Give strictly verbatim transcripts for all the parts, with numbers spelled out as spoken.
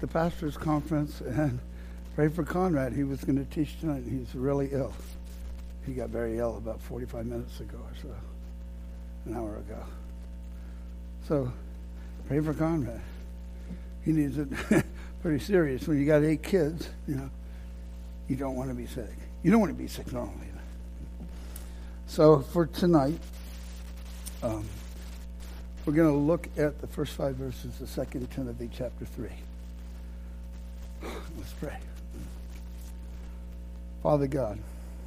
the pastor's conference and pray for Conrad. He was going to teach tonight. He's really ill. He got very ill about forty-five minutes ago or so, an hour ago. So pray for Conrad. He needs it pretty serious. When you got eight kids, you know, you don't want to be sick. You don't want to be sick normally. So for tonight, um, we're going to look at the first five verses of Second Timothy chapter three. Let's pray. Father God,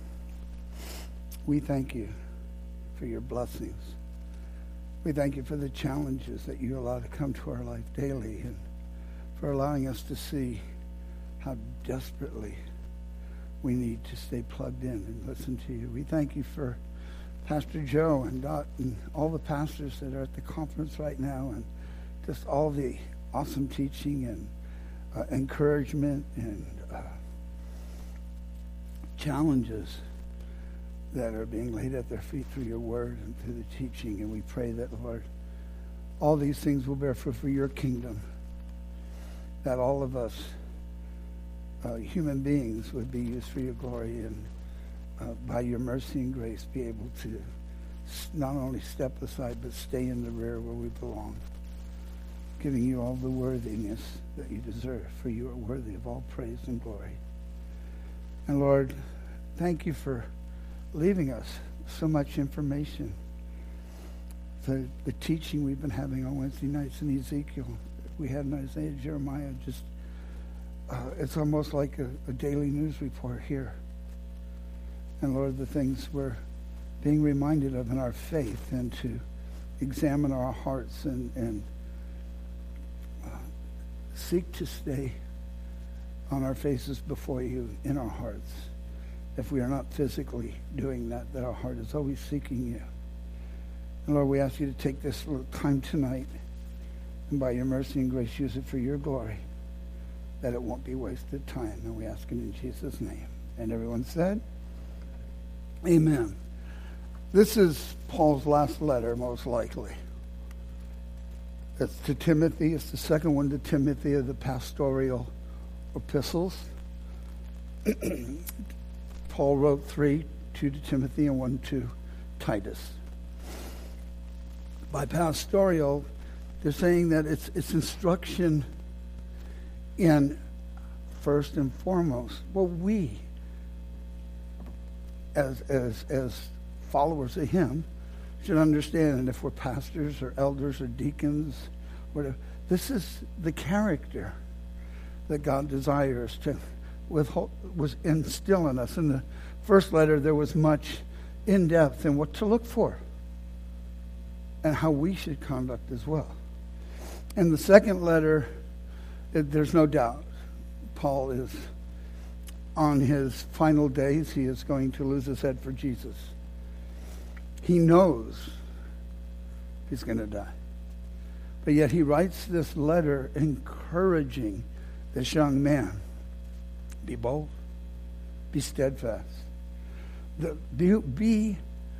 we thank you for your blessings. We thank you for the challenges that you allow to come to our life daily, and for allowing us to see how desperately we need to stay plugged in and listen to you. We thank you for Pastor Joe and Dot and all the pastors that are at the conference right now, and just all the awesome teaching and uh, encouragement and uh, challenges that are being laid at their feet through your word and through the teaching. And we pray that, Lord, all these things will bear fruit for your kingdom, that all of us uh, human beings would be used for your glory, and uh, by your mercy and grace be able to not only step aside but stay in the rear where we belong, giving you all the worthiness that you deserve, for you are worthy of all praise and glory. And Lord, thank you for leaving us so much information. The, the teaching we've been having on Wednesday nights in Ezekiel, we had in Isaiah, Jeremiah, just uh, it's almost like a, a daily news report here. And Lord, the things we're being reminded of in our faith, and to examine our hearts and, and uh, seek to stay on our faces before you in our hearts. If we are not physically doing that, that our heart is always seeking you. And Lord, we ask you to take this little time tonight, and by your mercy and grace, use it for your glory, that it won't be wasted time. And we ask it in Jesus' name. And everyone said, amen. This is Paul's last letter, most likely. It's to Timothy. It's the second one to Timothy of the pastoral epistles. Paul wrote three, two to Timothy and one to Titus. By pastoral, they're saying that it's it's instruction in, first and foremost, well, we, as as as followers of him, should understand, and if we're pastors or elders or deacons, whatever, this is the character that God desires to withhold, was instill in us. In the first letter, there was much in depth in what to look for and how we should conduct as well. In the second letter, it, there's no doubt Paul is on his final days. He is going to lose his head for Jesus. He knows he's going to die. But yet he writes this letter encouraging this young man. Be bold. Be steadfast. The, be, be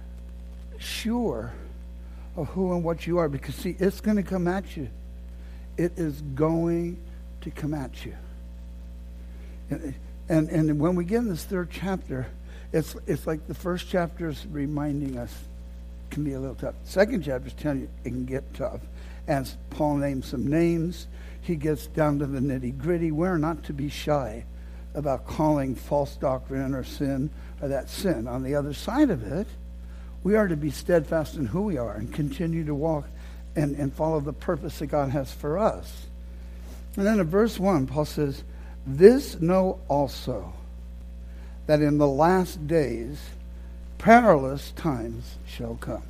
sure of who and what you are. Because, see, it's going to come at you. It is going to come at you. And, and, and when we get in this third chapter, it's it's like the first chapter is reminding us it can be a little tough. Second chapter is telling you it can get tough. As Paul names some names, he gets down to the nitty-gritty. We're not to be shy about calling false doctrine or sin or that sin. On the other side of it, we are to be steadfast in who we are and continue to walk and, and follow the purpose that God has for us. And then in verse one, Paul says, this know also, that in the last days perilous times shall come.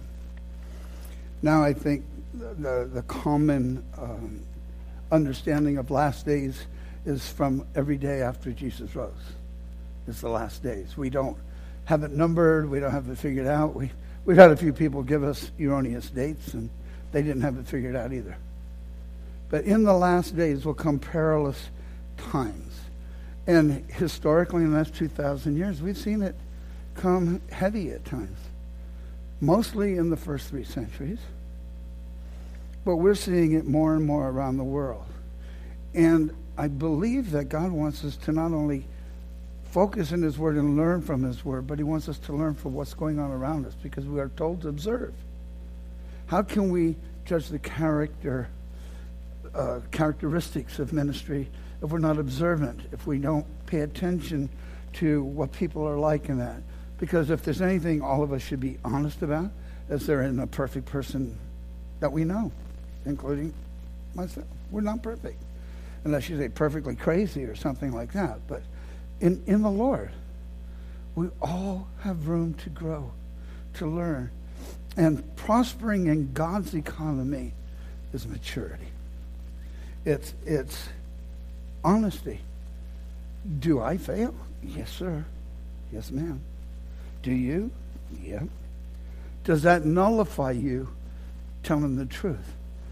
Now I think the, the common um, understanding of last days is from every day after Jesus rose. It's the last days. We don't have it numbered. We don't have it figured out. We, we've had a few people give us erroneous dates, and they didn't have it figured out either. But in the last days will come perilous times. And historically, in the last two thousand years, we've seen it come heavy at times. Mostly in the first three centuries. But we're seeing it more and more around the world. And I believe that God wants us to not only focus in his word and learn from his word, but he wants us to learn from what's going on around us, because we are told to observe. How can we judge the character, uh, characteristics of ministry if we're not observant, if we don't pay attention to what people are like in that? Because if there's anything all of us should be honest about, is there isn't a perfect person that we know, including myself. We're not perfect, unless you say perfectly crazy or something like that. But in, in the Lord, we all have room to grow, to learn. And prospering in God's economy is maturity. It's, it's honesty. Do I fail? Yes, sir. Yes, ma'am. Do you? Yeah. Does that nullify you telling the truth?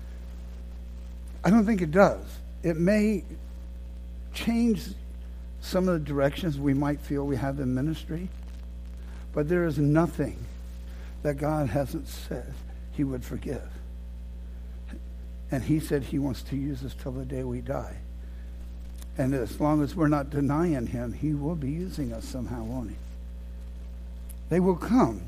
I don't think it does. It may change some of the directions we might feel we have in ministry, but there is nothing that God hasn't said he would forgive. And he said he wants to use us till the day we die. And as long as we're not denying him, he will be using us somehow, won't he? They will come.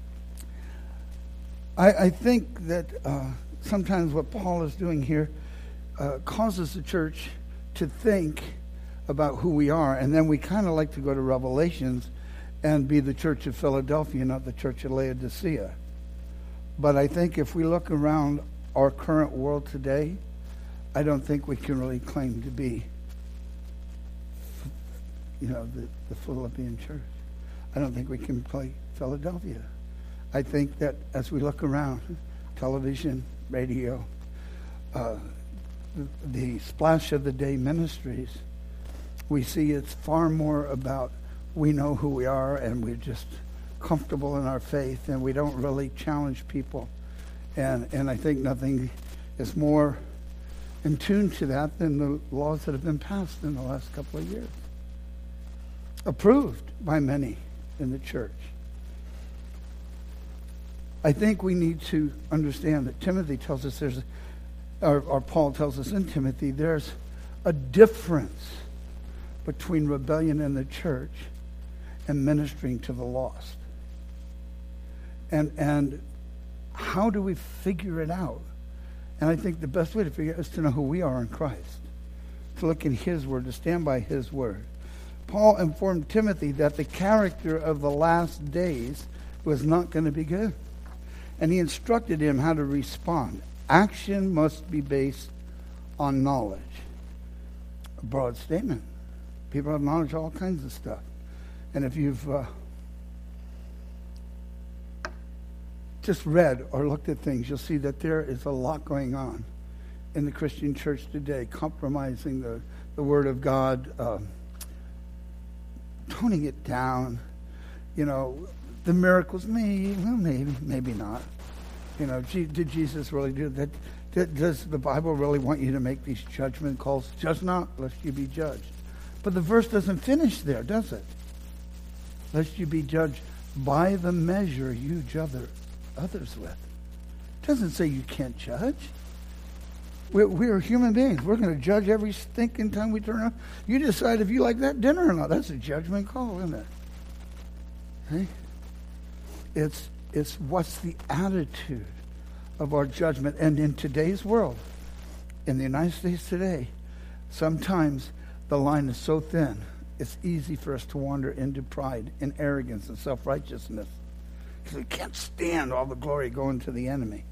I, I think that uh, sometimes what Paul is doing here uh, causes the church to think about who we are, and then we kind of like to go to Revelations and be the church of Philadelphia, not the church of Laodicea. But I think if we look around our current world today, I don't think we can really claim to be, you know, the, the Philippian church. I don't think we can play Philadelphia. I think that as we look around, television, radio, uh, the, the Splash of the Day ministries, we see it's far more about we know who we are and we're just comfortable in our faith and we don't really challenge people. And, and I think nothing is more in tune to that than the laws that have been passed in the last couple of years, approved by many in the church. I think we need to understand that Timothy tells us there's, or, or Paul tells us in Timothy, there's a difference between rebellion in the church and ministering to the lost. And and how do we figure it out? And I think the best way to figure it out is to know who we are in Christ, to look in his word, to stand by his word. Paul informed Timothy that the character of the last days was not going to be good. And he instructed him how to respond. Action must be based on knowledge. A broad statement. People have knowledge of all kinds of stuff. And if you've uh, just read or looked at things, you'll see that there is a lot going on in the Christian church today, compromising the, the Word of God, uh, toning it down. You know, the miracles, maybe, well, maybe, maybe not. You know, did Jesus really do that? Does the Bible really want you to make these judgment calls? Judge not, lest you be judged. But the verse doesn't finish there, does it? Lest you be judged by the measure you judge others with. It doesn't say you can't judge. We're, we're human beings. We're going to judge every stinking time we turn around. You decide if you like that dinner or not. That's a judgment call, isn't it? See? It's, it's what's the attitude of our judgment. And in today's world, in the United States today, sometimes the line is so thin, it's easy for us to wander into pride and arrogance and self-righteousness. Because we can't stand all the glory going to the enemy.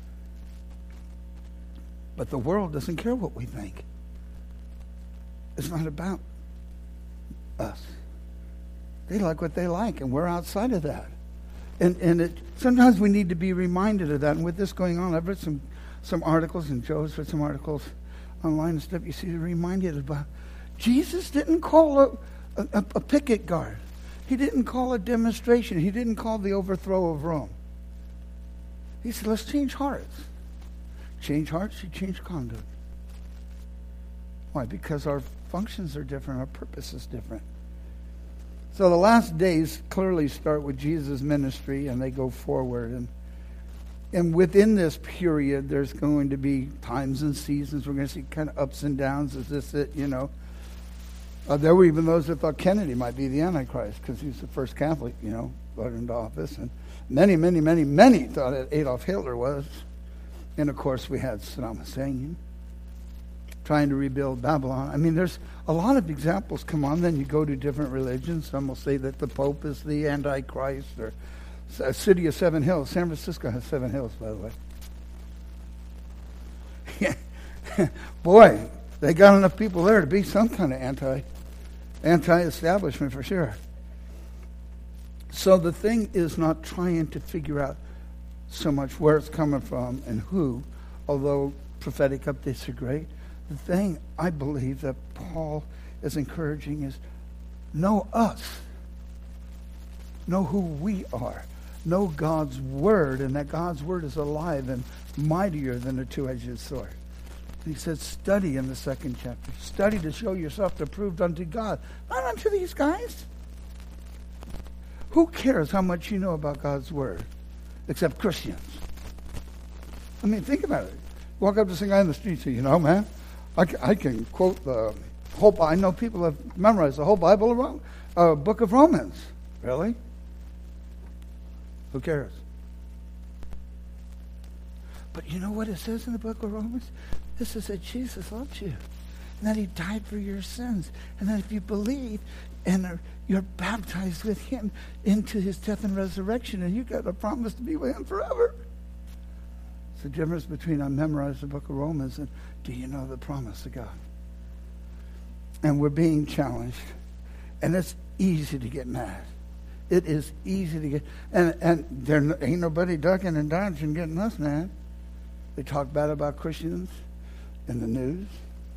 But the world doesn't care what we think. It's not about us. They like what they like, and we're outside of that. And and it, sometimes we need to be reminded of that. And with this going on, I've read some, some articles, and Joe's read some articles online and stuff. You see, to remind you about Jesus didn't call a, a, a picket guard. He didn't call a demonstration. He didn't call the overthrow of Rome. He said, let's change hearts. Change hearts, you change conduct. Why? Because our functions are different. Our purpose is different. So the last days clearly start with Jesus' ministry, and they go forward. And And within this period, there's going to be times and seasons. We're going to see kind of ups and downs. Is this it, you know? Uh, there were even those that thought Kennedy might be the Antichrist because he's the first Catholic, you know, voted into office. And many, many, many, many thought that Adolf Hitler was. And, of course, we had Saddam Hussein trying to rebuild Babylon. I mean, there's a lot of examples come on. Then you go to different religions. Some will say that the Pope is the Antichrist, or a city of seven hills. San Francisco has seven hills, by the way. Yeah. Boy, they got enough people there to be some kind of anti, anti-establishment for sure. So the thing is not trying to figure out so much where it's coming from and who, although prophetic updates are great. The thing I believe that Paul is encouraging is know us. Know who we are. Know God's word, and that God's word is alive and mightier than a two-edged sword. And he says, study in the second chapter. Study to show yourself approved unto God, not unto these guys. Who cares how much you know about God's word, except Christians? I mean, think about it. Walk up to some guy in the street and say, you know, man, I can, I can quote the whole Bible. I know people have memorized the whole Bible, of Rome, uh, book of Romans. Really? Who cares? But you know what it says in the book of Romans? This is that Jesus loves you, and that he died for your sins, and that if you believe and are, you're baptized with him into his death and resurrection, and you got a promise to be with him forever. It's the difference between I memorized the book of Romans and do you know the promise of God? And we're being challenged, and it's easy to get mad. It is easy to get, and and there ain't nobody ducking and dodging getting us mad. They talk bad about Christians in the news.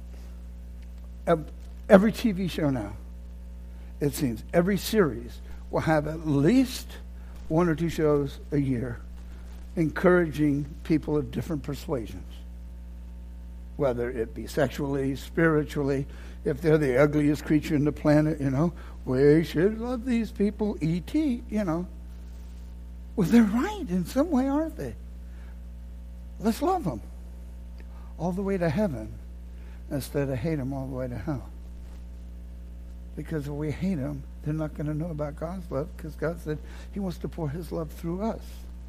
Every T V show now, it seems, every series will have at least one or two shows a year encouraging people of different persuasions, whether it be sexually, spiritually. If they're the ugliest creature in the planet, you know, we should love these people, E T, you know. Well, they're right in some way, aren't they? Let's love them all the way to heaven instead of hate them all the way to hell. Because if we hate them, they're not going to know about God's love, because God said he wants to pour his love through us.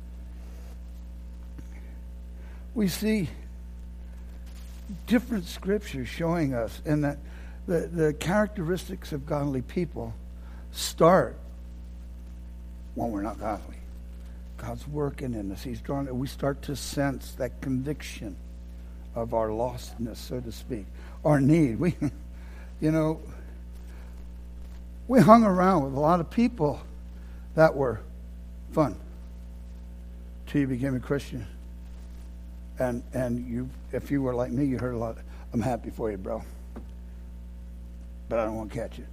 We see different scriptures showing us, and that the, the characteristics of godly people start when we're not godly. God's working in us. He's drawn. We start to sense that conviction of our lostness, so to speak, our need. We, you know, we hung around with a lot of people that were fun till you became a Christian. And and you, if you were like me, you heard a lot. I'm happy for you, bro, but I don't want to catch it.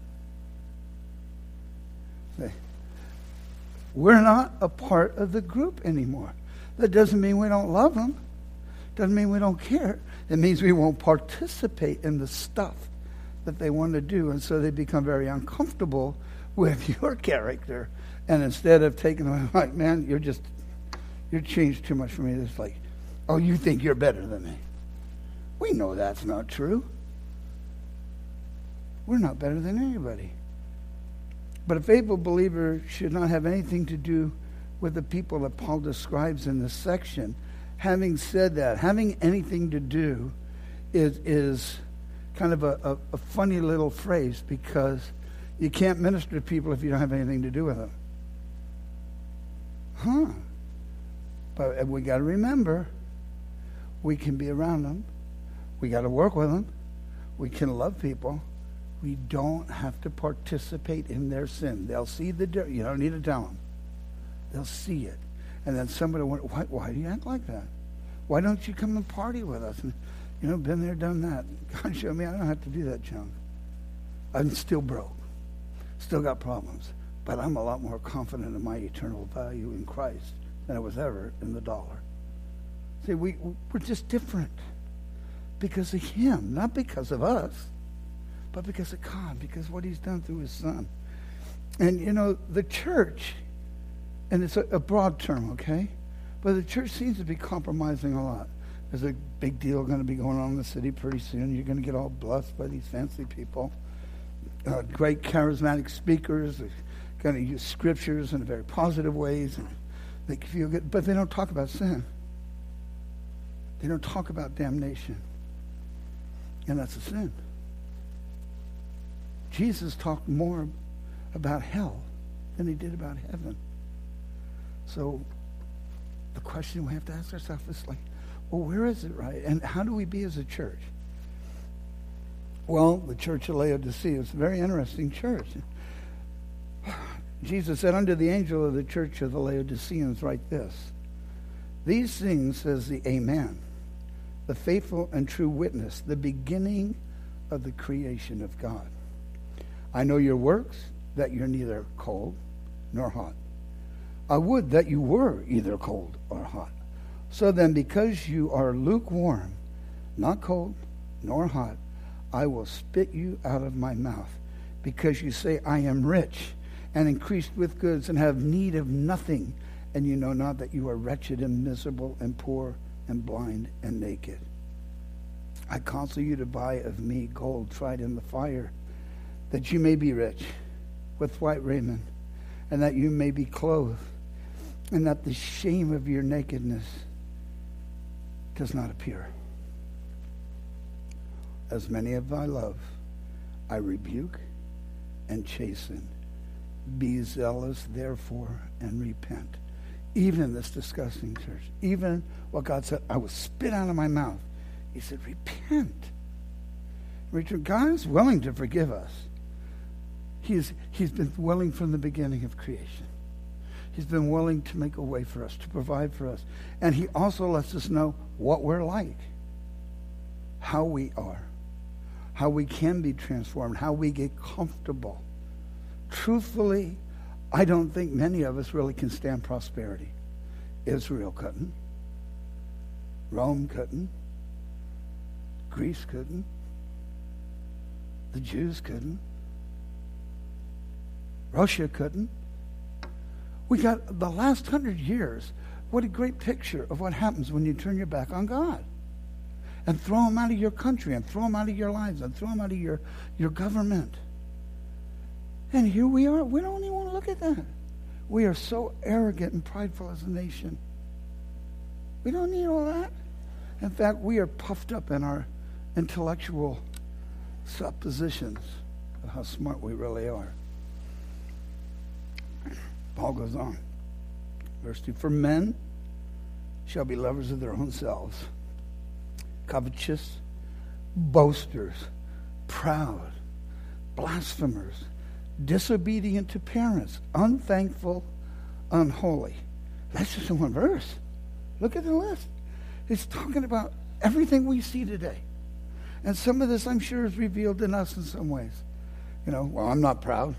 See, we're not a part of the group anymore. That doesn't mean we don't love them. Doesn't mean we don't care. It means we won't participate in the stuff that they want to do, and so they become very uncomfortable with your character. And instead of taking them, like, man, you're just you're changed too much for me. It's like, oh, you think you're better than me. We know that's not true. We're not better than anybody. But a faithful believer should not have anything to do with the people that Paul describes in this section. Having said that, having anything to do is, is kind of a, a, a funny little phrase, because you can't minister to people if you don't have anything to do with them. Huh. But we got to remember, we can be around them. We got to work with them. We can love people. We don't have to participate in their sin. They'll see the dirt. You don't need to tell them. They'll see it. And then somebody will wonder, why, why do you act like that? Why don't you come and party with us? And, you know, been there, done that. God showed me I don't have to do that junk. I'm still broke. Still got problems. But I'm a lot more confident in my eternal value in Christ than I was ever in the dollar. See, we, we're just different because of him, not because of us, but because of God, because of what he's done through his son. And, you know, the church, and it's a, a broad term, okay? But the church seems to be compromising a lot. There's a big deal going to be going on in the city pretty soon. You're going to get all blessed by these fancy people. Uh, great charismatic speakers are going to use scriptures in very positive ways and make you feel good. But they don't talk about sin. They don't talk about damnation. And that's a sin. Jesus talked more about hell than he did about heaven. So the question we have to ask ourselves is like, well, where is it right? And how do we be as a church? Well, the church of Laodicea is a very interesting church. Jesus said unto the angel of the church of the Laodiceans, write this. These things says the Amen, the faithful and true witness, the beginning of the creation of God. I know your works, that you're neither cold nor hot. I would that you were either cold or hot. So then, because you are lukewarm, not cold nor hot, I will spit you out of my mouth. Because you say, I am rich and increased with goods and have need of nothing, and you know not that you are wretched and miserable and poor and blind and naked. I counsel you to buy of me gold tried in the fire, that you may be rich, with white raiment, and that you may be clothed, and that the shame of your nakedness does not appear. As many of thy love I rebuke and chasten. Be zealous, therefore, and repent. Even in this disgusting church, even what God said, I will spit out of my mouth. He said, repent. God is willing to forgive us. He's, he's been willing from the beginning of creation. He's been willing to make a way for us, to provide for us. And he also lets us know what we're like, how we are, how we can be transformed, how we get comfortable. Truthfully, I don't think many of us really can stand prosperity. Israel couldn't. Rome couldn't. Greece couldn't. The Jews couldn't. Russia couldn't. We got the last hundred years. What a great picture of what happens when you turn your back on God and throw them out of your country and throw them out of your lives and throw them out of your, your government. And here we are. We don't even want to look at that. We are so arrogant and prideful as a nation. We don't need all that. In fact, we are puffed up in our intellectual suppositions of how smart we really are. Paul goes on. Verse two, for men shall be lovers of their own selves, covetous, boasters, proud, blasphemers, disobedient to parents, unthankful, unholy. That's just one verse. Look at the list. It's talking about everything we see today. And some of this, I'm sure, is revealed in us in some ways. You know, well, I'm not proud.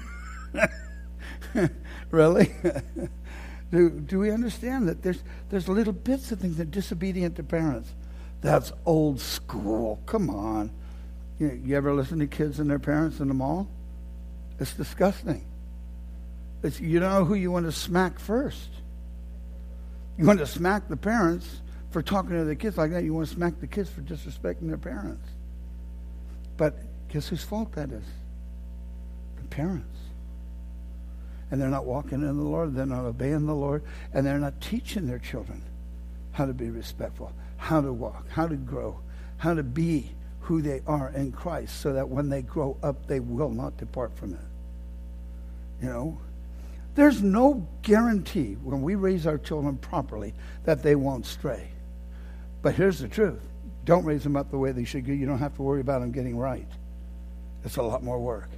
Really? do, do we understand that there's there's little bits of things that are disobedient to parents? That's old school. Come on. You, you ever listen to kids and their parents in the mall? It's disgusting. It's, you don't know who you want to smack first. You want to smack the parents for talking to the kids like that. You want to smack the kids for disrespecting their parents. But guess whose fault that is? The parents. And they're not walking in the Lord. They're not obeying the Lord. And they're not teaching their children how to be respectful, how to walk, how to grow, how to be who they are in Christ, so that when they grow up, they will not depart from it. You know, there's no guarantee when we raise our children properly that they won't stray. But here's the truth. Don't raise them up the way they should go. You don't have to worry about them getting right. It's a lot more work.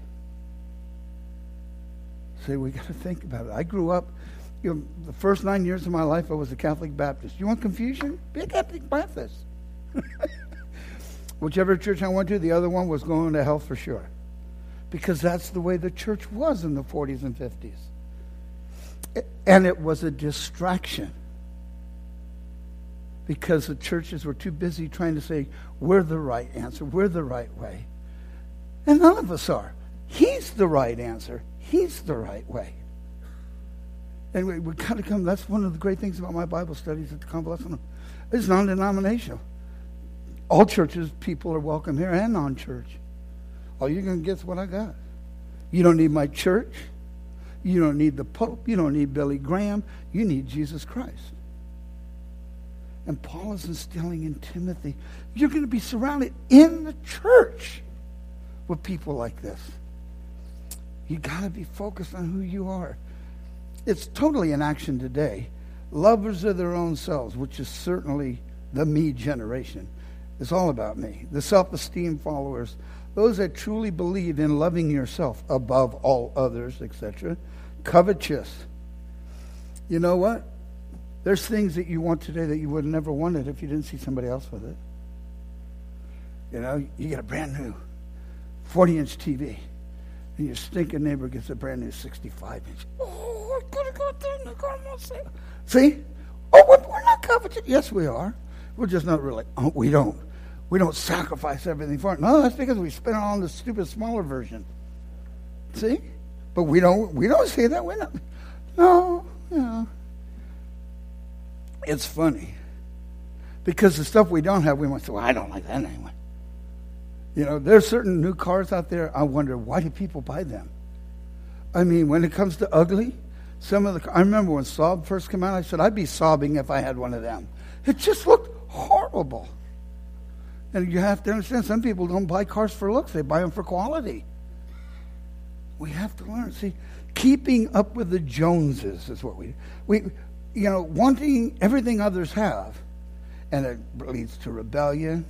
See, we got to think about it. I grew up, you know, the first nine years of my life, I was a Catholic Baptist. You want confusion? Be a Catholic Baptist. Whichever church I went to, the other one was going to hell for sure. Because that's the way the church was in the forties and fifties. And it was a distraction. Because the churches were too busy trying to say, we're the right answer, we're the right way. And none of us are. He's the right answer. He's the right way. And we, we kind of come, that's one of the great things about my Bible studies at the Convalescent Home. It's non-denominational. All churches, people are welcome here, and non-church. All you're going to get is what I got. You don't need my church. You don't need the Pope. You don't need Billy Graham. You need Jesus Christ. And Paul is instilling in Timothy, you're going to be surrounded in the church with people like this. You got to be focused on who you are. It's totally in action today. Lovers of their own selves, which is certainly the me generation. It's all about me. The self-esteem followers, those that truly believe in loving yourself above all others, et cetera. Covetous. You know what? There's things that you want today that you would have never wanted if you didn't see somebody else with it. You know, you get a brand new forty-inch T V, and your stinking neighbor gets a brand new sixty-five inch. Oh, I could have got there and I got on sale. See? Oh, we're not covetous. Yes, we are. We're just not really. Oh, we don't. We don't sacrifice everything for it. No, that's because we spent it on the stupid smaller version. See? But we don't. We don't see that. We're not. No. You know. It's funny because the stuff we don't have, we might say, well, I don't like that anyway. You know, there's certain new cars out there. I wonder, why do people buy them? I mean, when it comes to ugly, some of the, I remember when Saab first came out, I said, I'd be sobbing if I had one of them. It just looked horrible. And you have to understand, some people don't buy cars for looks. They buy them for quality. We have to learn. See, keeping up with the Joneses is what we, we, you know, wanting everything others have. And it leads to rebellion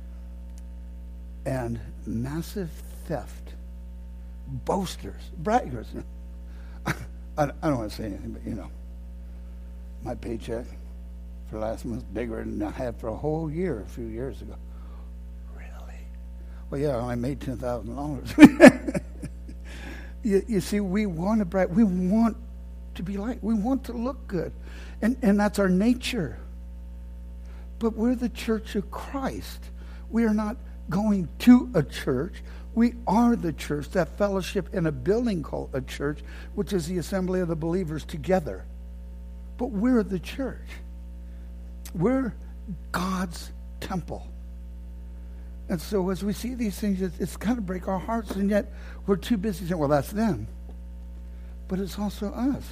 and massive theft. Boasters, braggers. I, I don't want to say anything, but, you know, my paycheck for last month bigger than I had for a whole year a few years ago. Really? Well, yeah, I made ten thousand dollars. you, you see, we want to brag. We want to be like. We want to look good. And, and that's our nature. But we're the church of Christ. We are not going to a church. We are the church, that fellowship in a building called a church, which is the assembly of the believers together. But we're the church. We're God's temple. And so as we see these things, it's, it's kind of break our hearts, and yet we're too busy saying, well, that's them. But it's also us.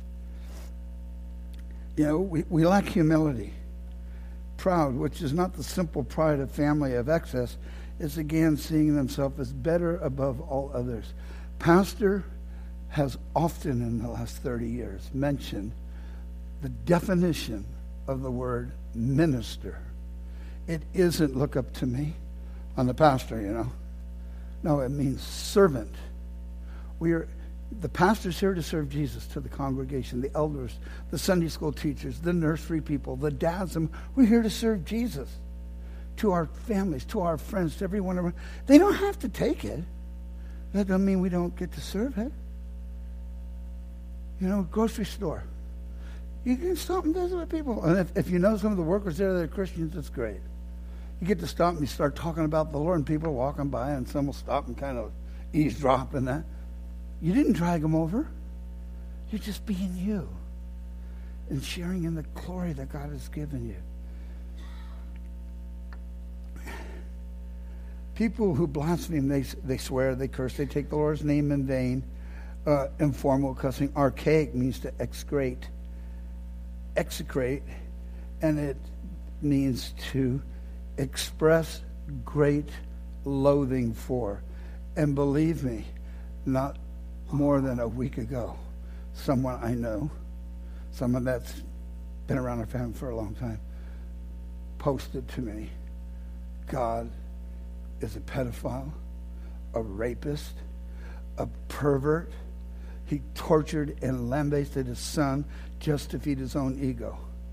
You know, we, we lack humility. Proud, which is not the simple pride of family of excess, is again seeing themselves as better above all others. Pastor has often in the last thirty years mentioned the definition of the word minister. It isn't look up to me. I'm the pastor, you know. No, it means servant. We are the pastor's here to serve Jesus to the congregation, the elders, the Sunday school teachers, the nursery people, the dads. We're here to serve Jesus to our families, to our friends, to everyone around. They don't have to take it. That doesn't mean we don't get to serve it. You know, grocery store. You can stop and visit with people. And if, if you know some of the workers there that are Christians, it's great. You get to stop and you start talking about the Lord, and people are walking by, and some will stop and kind of eavesdrop and that. You didn't drag them over. You're just being you and sharing in the glory that God has given you. People who blaspheme, they they swear, they curse, they take the Lord's name in vain. Uh, informal cussing. Archaic means to excrete. Execrate, and it means to express great loathing for. And believe me, not more than a week ago, someone I know, someone that's been around our family for a long time, posted to me, God is a pedophile, a rapist, a pervert. He tortured and lambasted his son just to feed his own ego.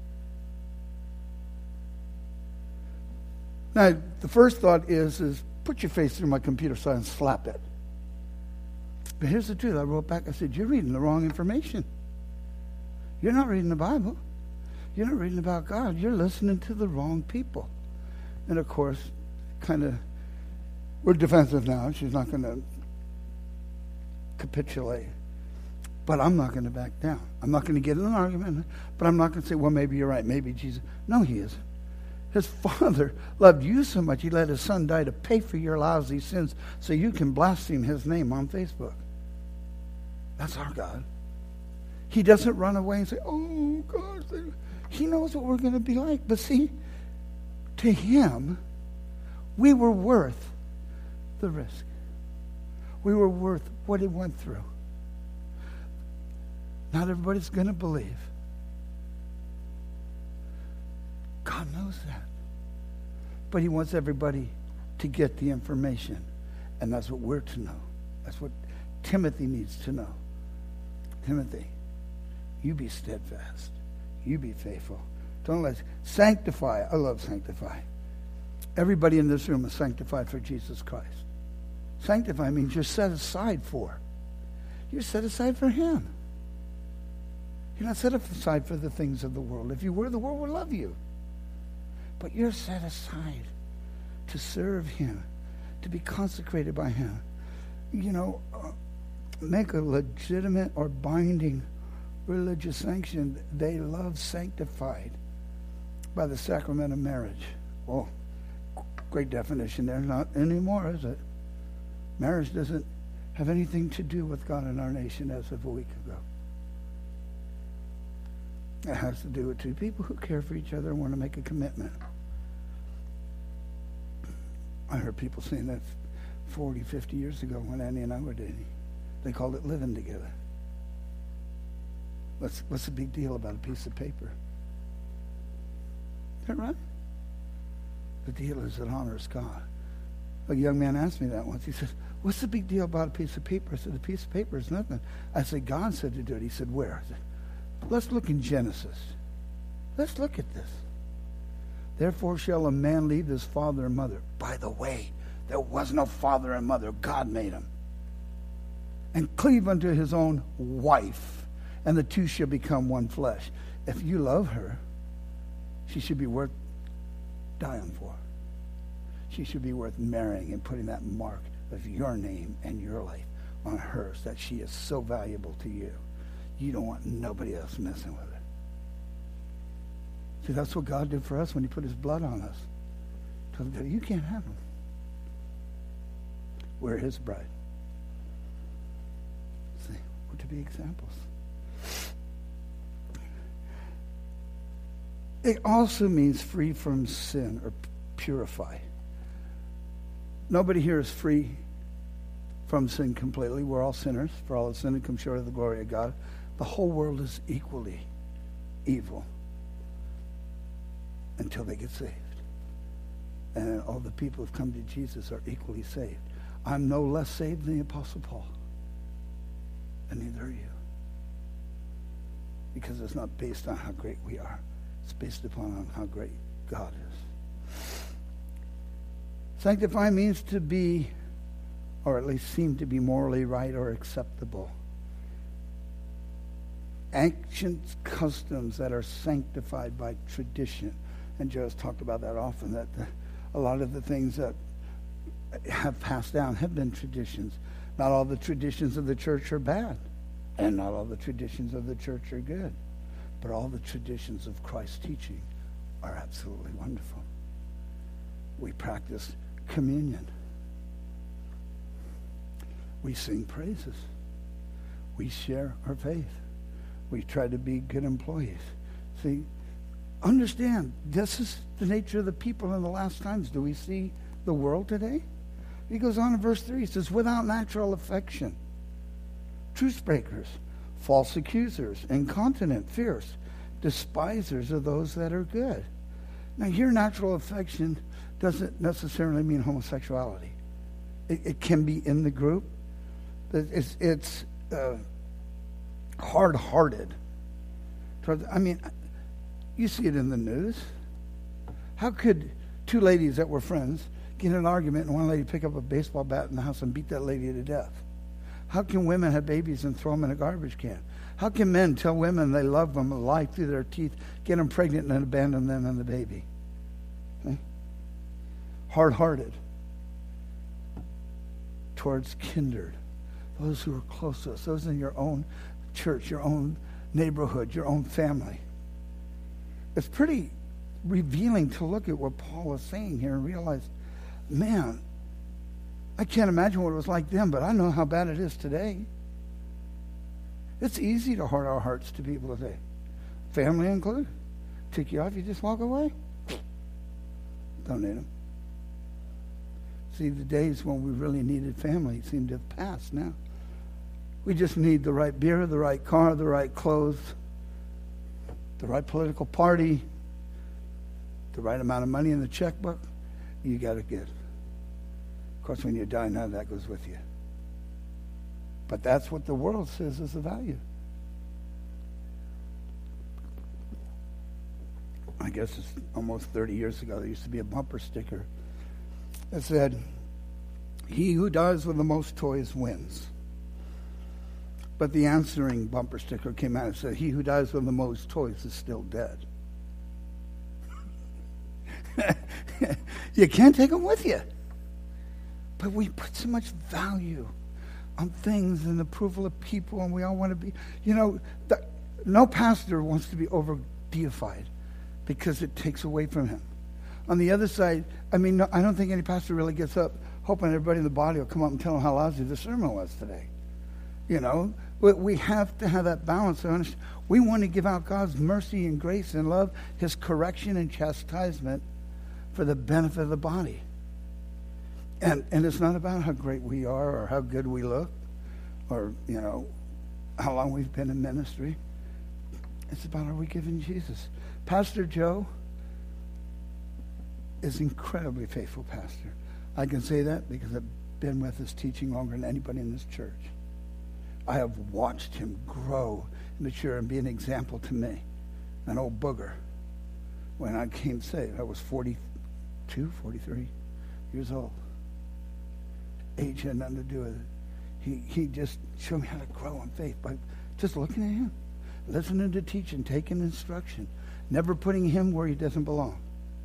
Now, the first thought is, is put your face through my computer so I can slap it. But here's the truth. I wrote back, I said, you're reading the wrong information. You're not reading the Bible. You're not reading about God. You're listening to the wrong people. And of course, kind of, we're defensive now. She's not going to capitulate. But I'm not going to back down. I'm not going to get in an argument, but I'm not going to say, well, maybe you're right. Maybe Jesus. No, he isn't. His Father loved you so much, he let his Son die to pay for your lousy sins so you can blaspheme his name on Facebook. That's our God. He doesn't run away and say, oh, God. He knows what we're going to be like. But see, to him, we were worth the risk. We were worth what he went through. Not everybody's going to believe. God knows that. But he wants everybody to get the information. And that's what we're to know. That's what Timothy needs to know. Timothy, you be steadfast. You be faithful. Don't let sanctify. I love sanctify. Everybody in this room is sanctified for Jesus Christ. Sanctify means you're set aside for. You're set aside for him. You're not set aside for the things of the world. If you were, the world would love you. But you're set aside to serve him, to be consecrated by him. You know, uh, make a legitimate or binding religious sanction. They love sanctified by the sacrament of marriage. Well, great definition there. Not anymore, is it? Marriage doesn't have anything to do with God in our nation as of a week ago. It has to do with two people who care for each other and want to make a commitment. I heard people saying that forty, fifty years ago when Annie and I were dating. They called it living together. What's, what's the big deal about a piece of paper? Is that right? The deal is it honors God. A young man asked me that once. He said, what's the big deal about a piece of paper? I said, the piece of paper is nothing. I said, God said to do it. He said, where? I said, let's look in Genesis. Let's look at this. Therefore shall a man leave his father and mother. By the way, there was no father and mother. God made him. And cleave unto his own wife. And the two shall become one flesh. If you love her, she should be worth dying for. She should be worth marrying and putting that mark of your name and your life on hers, that she is so valuable to you. You don't want nobody else messing with her. See, that's what God did for us when he put his blood on us. Told him, you can't have him. We're his bride. See, we're to be examples. It also means free from sin or purify. Nobody here is free from sin completely. We're all sinners. For all have sinned and come short of the glory of God. The whole world is equally evil until they get saved. And all the people who've come to Jesus are equally saved. I'm no less saved than the Apostle Paul. And neither are you. Because it's not based on how great we are. It's based upon how great God is. Sanctify means to be, or at least seem to be morally right or acceptable. Ancient customs that are sanctified by tradition. And Joe's talked about that often, that the, a lot of the things that have passed down have been traditions. Not all the traditions of the church are bad. And not all the traditions of the church are good. But all the traditions of Christ's teaching are absolutely wonderful. We practice communion. We sing praises. We share our faith. We try to be good employees. See, understand, this is the nature of the people in the last times. Do we see the world today? He goes on in verse three. He says, without natural affection, truce breakers, false accusers, incontinent, fierce, despisers of those that are good. Now, here, natural affection doesn't necessarily mean homosexuality. It, it can be in the group. It's, it's uh, hard-hearted. I mean, you see it in the news. How could two ladies that were friends get in an argument and one lady pick up a baseball bat in the house and beat that lady to death? How can women have babies and throw them in a garbage can? How can men tell women they love them, lie through their teeth, get them pregnant and abandon them and the baby? Okay? Hard-hearted towards kindred, those who are close to us, those in your own church, your own neighborhood, your own family. It's pretty revealing to look at what Paul is saying here and realize, man, I can't imagine what it was like then, but I know how bad it is today. It's easy to hurt our hearts to people today, family included. Tick you off, you just walk away. Don't need them. See, the days when we really needed family seem to have passed now. We just need the right beer, the right car, the right clothes, the right political party, the right amount of money in the checkbook. You got to get. Of course, when you die, none of that goes with you. But that's what the world says is the value. I guess it's almost thirty years ago, there used to be a bumper sticker that said, "He who dies with the most toys wins." But the answering bumper sticker came out and said, "He who dies with the most toys is still dead." You can't take them with you. But we put so much value on things and approval of people, and we all want to be, you know, the, no pastor wants to be over deified because it takes away from him. On the other side, I mean, no, I don't think any pastor really gets up hoping everybody in the body will come up and tell them how lousy the sermon was today. You know, but we have to have that balance. We want to give out God's mercy and grace and love, his correction and chastisement for the benefit of the body. And and it's not about how great we are or how good we look or, you know, how long we've been in ministry. It's about, are we giving Jesus? Pastor Joe is incredibly faithful pastor. I can say that because I've been with his teaching longer than anybody in this church. I have watched him grow and mature and be an example to me. An old booger. When I came saved, I was forty-two, forty-three years old. Age had nothing to do with it. He he just showed me how to grow in faith by just looking at him, listening to teaching, taking instruction, never putting him where he doesn't belong.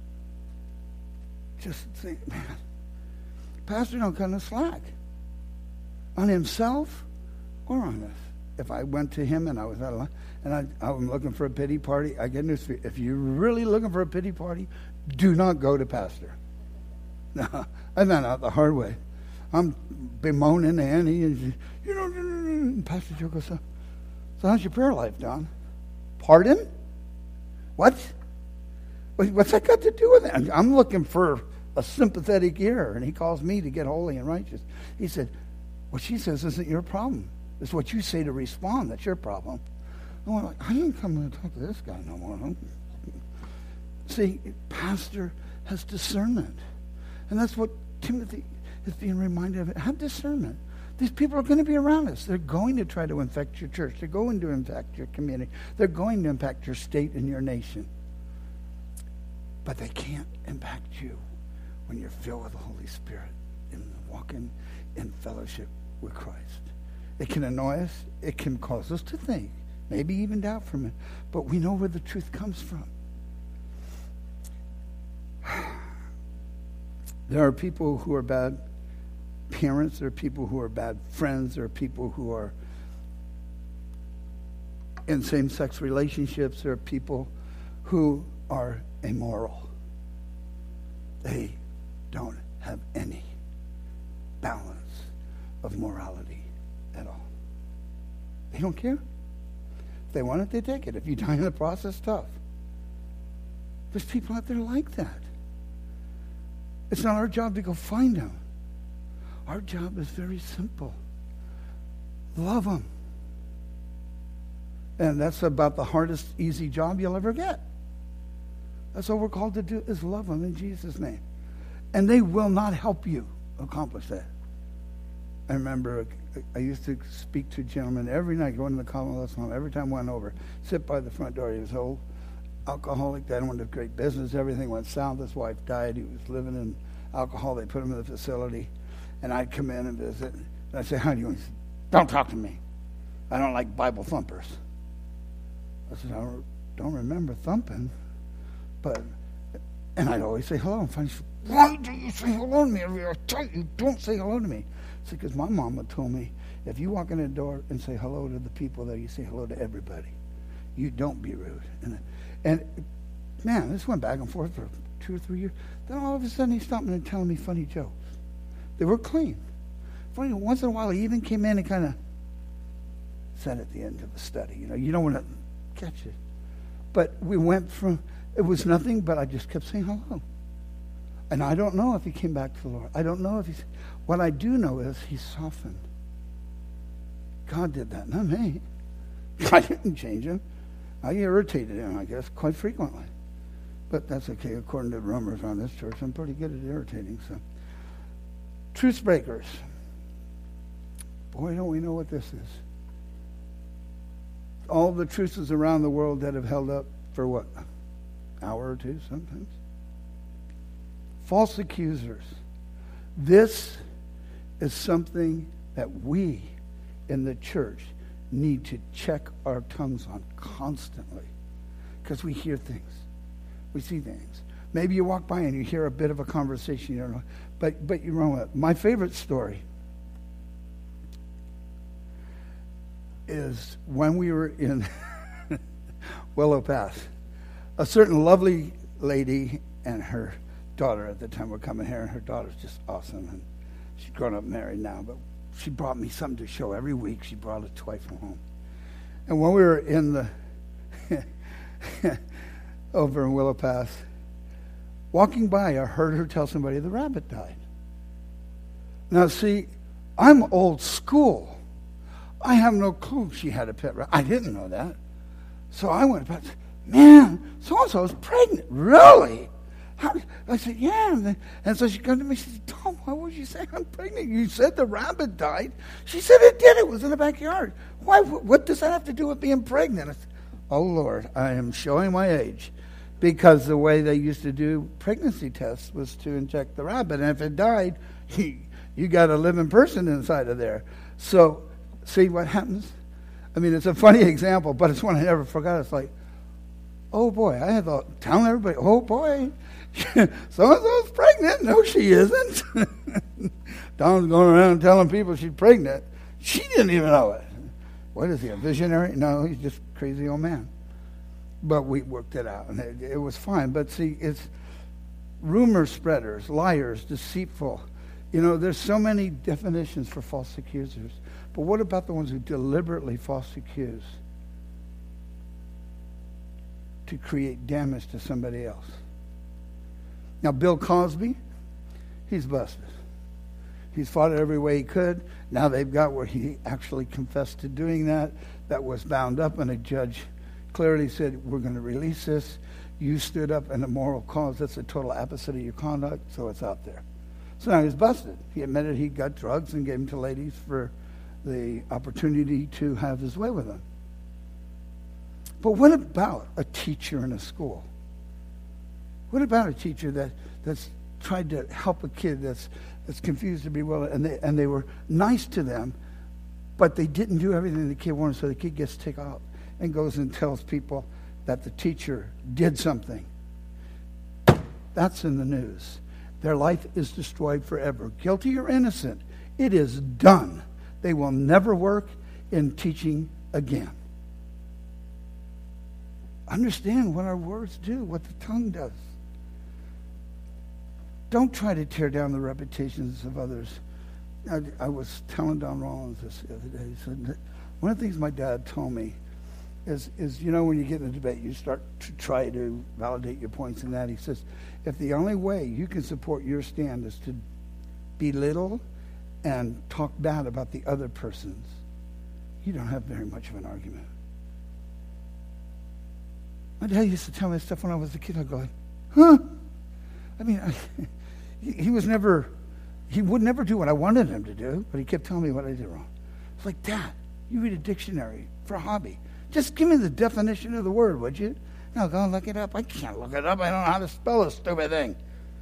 Just think, man, pastor don't cut no slack on himself or on us. If I went to him and I was out of line, and I, I'm looking for a pity party, I get news for you. If you're really looking for a pity party, do not go to pastor. No, I found out the hard way. I'm bemoaning Annie, and you know, and Pastor Joe goes, "So, so how's your prayer life, Don?" Pardon? What? What's that got to do with it? I'm looking for a sympathetic ear, and he calls me to get holy and righteous. He said, "What she says isn't your problem. It's what you say to respond that's your problem." I went like, I ain't coming to talk to this guy no more. See, pastor has discernment, and that's what Timothy is being reminded of. Have discernment. These people are going to be around us. They're going to try to infect your church. They're going to infect your community. They're going to impact your state and your nation. But they can't impact you when you're filled with the Holy Spirit and walking in fellowship with Christ. It can annoy us. It can cause us to think, maybe even doubt from it. But we know where the truth comes from. There are people who are bad parents. There are people who are bad friends. There are people who are in same-sex relationships. There are people who are immoral. They don't have any balance of morality at all. They don't care. If they want it, they take it. If you die in the process, tough. There's people out there like that. It's not our job to go find them. Our job is very simple. Love them. And that's about the hardest, easy job you'll ever get. That's all we're called to do, is love them in Jesus' name. And they will not help you accomplish that. I remember I used to speak to a gentleman every night, going to the Commonwealth home. Every time I went over, sit by the front door. He was old, alcoholic, dad wanted a great business. Everything went south. His wife died. He was living in alcohol. They put him in the facility. And I'd come in and visit. And I'd say, "How do you?" He said, "Don't talk to me. I don't like Bible thumpers." I said, "I don't remember thumping." But, and I'd always say hello. And finally, she said, "Why do you say hello to me? I tell you, don't say hello to me." See, because my mama told me, if you walk in the door and say hello to the people there, you say hello to everybody. You don't be rude. And, and man, this went back and forth for two or three years. Then all of a sudden he stopped me and telling me funny jokes. They were clean. Funny, once in a while he even came in and kind of said at the end of the study, you know, you don't want to catch it. But we went from, it was nothing, but I just kept saying hello. And I don't know if he came back to the Lord. I don't know if he's, what I do know is he softened. God did that, not me. I didn't change him. I irritated him, I guess, quite frequently. But that's okay. According to the rumors around this church, I'm pretty good at irritating. So, truth breakers. Boy, don't we know what this is. All the truths around the world that have held up for what? An hour or two sometimes. False accusers. This is something that we in the church need to check our tongues on constantly, because we hear things. We see things. Maybe you walk by and you hear a bit of a conversation, you don't know, but, but you're wrong with it. My favorite story is when we were in Willow Pass. A certain lovely lady and her daughter at the time were coming here, and her daughter's just awesome, and she's grown up married now, but she brought me something to show every week. She brought a toy from home. And when we were in the over in Willow Pass, walking by, I heard her tell somebody the rabbit died. Now, see, I'm old school. I have no clue she had a pet rabbit. I didn't know that. So I went back and said, man, so-and-so is pregnant. Really? How? I said, yeah. And, then, and so she comes to me, she said, Tom, why would you say I'm pregnant? You said the rabbit died. She said it did. It was in the backyard. Why? What does that have to do with being pregnant? I said, oh, Lord, I am showing my age. Because the way they used to do pregnancy tests was to inject the rabbit. And if it died, you, you got a living person inside of there. So, see what happens? I mean, it's a funny example, but it's one I never forgot. It's like, oh, boy, I had thought, telling everybody, oh, boy, so-and-so's pregnant. No, she isn't. Don's going around telling people she's pregnant. She didn't even know it. What is he, a visionary? No, he's just a crazy old man. But we worked it out, and it, it was fine. But see, it's rumor spreaders, liars, deceitful. You know, there's so many definitions for false accusers. But what about the ones who deliberately false accuse to create damage to somebody else? Now, Bill Cosby, he's busted. He's fought it every way he could. Now they've got where he actually confessed to doing that. That was bound up, and a judge clearly said, we're going to release this. You stood up in a moral cause. That's a total opposite of your conduct, so it's out there. So now he's busted. He admitted he got drugs and gave them to ladies for the opportunity to have his way with them. But what about a teacher in a school? What about a teacher that, that's tried to help a kid that's that's confused to be well, and they and they were nice to them, but they didn't do everything the kid wanted, so the kid gets ticked off and goes and tells people that the teacher did something. That's in the news. Their life is destroyed forever. Guilty or innocent, it is done. They will never work in teaching again. Understand what our words do, what the tongue does. Don't try to tear down the reputations of others. I, I was telling Don Rollins this the other day. He said that one of the things my dad told me is, is, you know, when you get in a debate, you start to try to validate your points in that. He says, if the only way you can support your stand is to belittle and talk bad about the other person's, you don't have very much of an argument. My dad used to tell me stuff when I was a kid. I'd go, huh? I mean, I, he, he was never, he would never do what I wanted him to do, but he kept telling me what I did wrong. It's like, Dad, you read a dictionary for a hobby. Just give me the definition of the word, would you? No, go and look it up. I can't look it up. I don't know how to spell a stupid thing.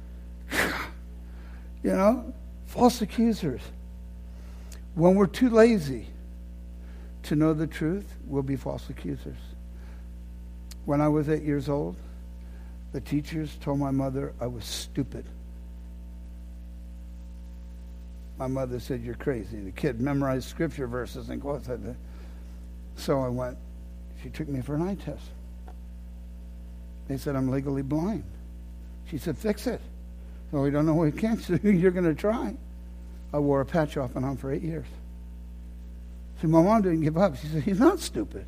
You know, false accusers. When we're too lazy to know the truth, we'll be false accusers. When I was eight years old, the teachers told my mother I was stupid. My mother said, you're crazy. The kid memorized scripture verses and quotes. So I went. She took me for an eye test. They said, I'm legally blind. She said, fix it. No, we don't know what you can. So you're going to try. I wore a patch off and on for eight years. See, my mom didn't give up. She said, he's not stupid.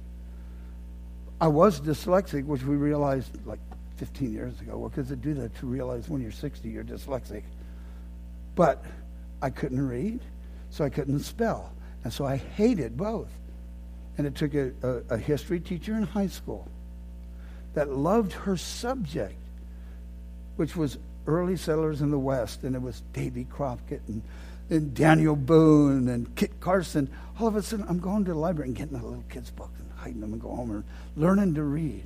I was dyslexic, which we realized like fifteen years ago. What does it do that to realize when you're sixty you're dyslexic? But I couldn't read, so I couldn't spell. And so I hated both. And it took a, a, a history teacher in high school that loved her subject, which was early settlers in the West, and it was Davy Crockett and, and Daniel Boone and Kit Carson. All of a sudden, I'm going to the library and getting a little kid's book and hiding them and go home and learning to read.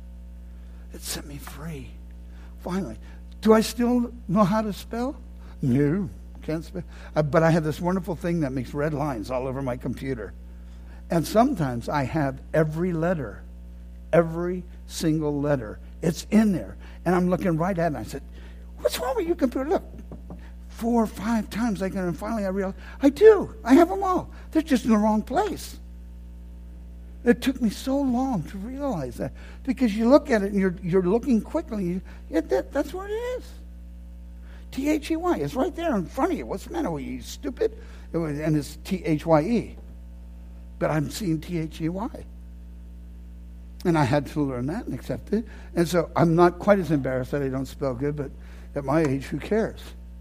It set me free. Finally. Do I still know how to spell? No, can't spell. Uh, but I have this wonderful thing that makes red lines all over my computer. And sometimes I have every letter, every single letter. It's in there. And I'm looking right at it, and I said, what's wrong with your computer? Look, four or five times I can, and finally I realized, I do. I have them all. They're just in the wrong place. It took me so long to realize that, because you look at it and you're you're looking quickly. You, yeah, that, that's what it is. T H E Y. It's right there in front of you. What's the matter with you, you stupid? It was, and it's T H Y E. But I'm seeing T H E Y. And I had to learn that and accept it. And so I'm not quite as embarrassed that I don't spell good, but at my age, who cares?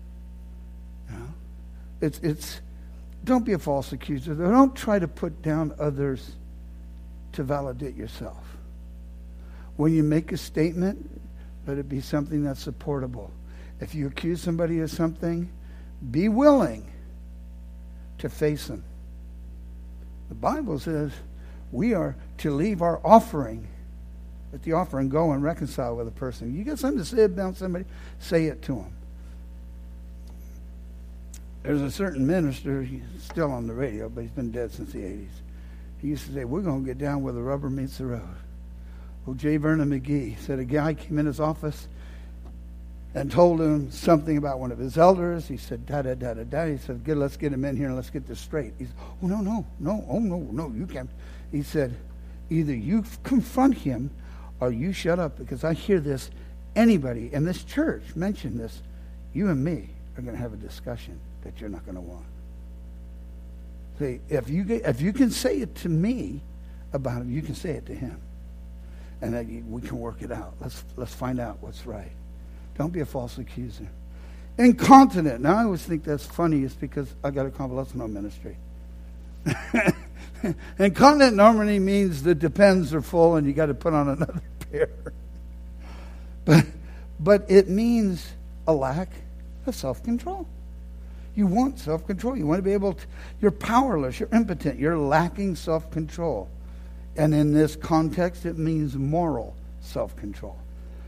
You know? It's, it's, don't be a false accuser. Don't try to put down others to validate yourself. When you make a statement, let it be something that's supportable. If you accuse somebody of something, be willing to face them. The Bible says we are to leave our offering. Let the offering go and reconcile with a person. You got something to say about somebody, say it to them. There's a certain minister, he's still on the radio, but he's been dead since the eighties. He used to say, we're going to get down where the rubber meets the road. Well, J. Vernon McGee said a guy came in his office and told him something about one of his elders. He said, da, da, da, da, da. He said, good, let's get him in here and let's get this straight. He said, oh, no, no, no, oh, no, no, you can't. He said, either you confront him or you shut up, because I hear this, anybody in this church mention this, you and me are going to have a discussion that you're not going to want. See, if you get, if you can say it to me about him, you can say it to him. And then we can work it out. Let's let's find out what's right. Don't be a false accuser. Incontinent. Now, I always think that's funny. It's because I got a convalescent ministry. Incontinent normally means the depends are full and you got to put on another pair. But, but it means a lack of self-control. You want self-control. You want to be able to, you're powerless, you're impotent, you're lacking self-control. And in this context, it means moral self-control.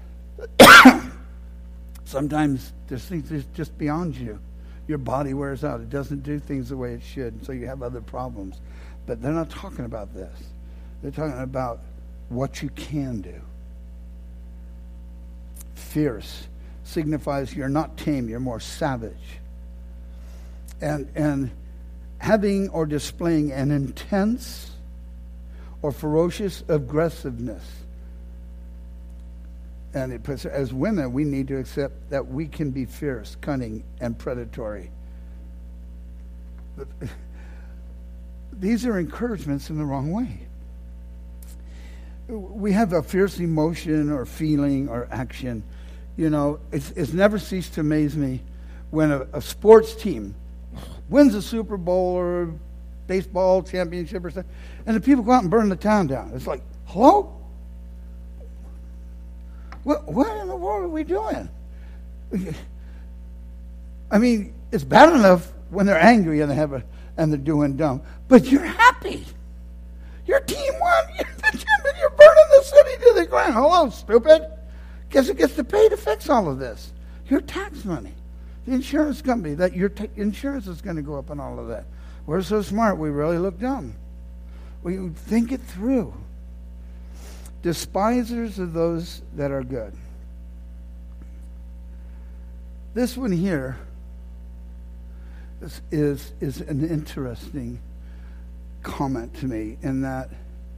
Sometimes there's things that's just beyond you. Your body wears out. It doesn't do things the way it should, so you have other problems. But they're not talking about this. They're talking about what you can do. Fierce signifies you're not tame, you're more savage. And, and having or displaying an intense or ferocious aggressiveness. And it puts, as women, we need to accept that we can be fierce, cunning, and predatory. But these are encouragements in the wrong way. We have a fierce emotion or feeling or action. You know, it's, it's never ceased to amaze me when a, a sports team wins a Super Bowl or baseball championship or something, and the people go out and burn the town down. It's like, hello? What, what in the world are we doing? I mean, it's bad enough when they're angry and they have a and they're doing dumb, but you're happy. Your team won. You're burning the city to the ground. Hello, stupid. Guess it gets to pay to fix all of this. Your tax money. The insurance company, that your t- insurance is going to go up and all of that. We're so smart, we really look dumb. We think it through. Despisers of those that are good. This one here is, is, is an interesting comment to me, in that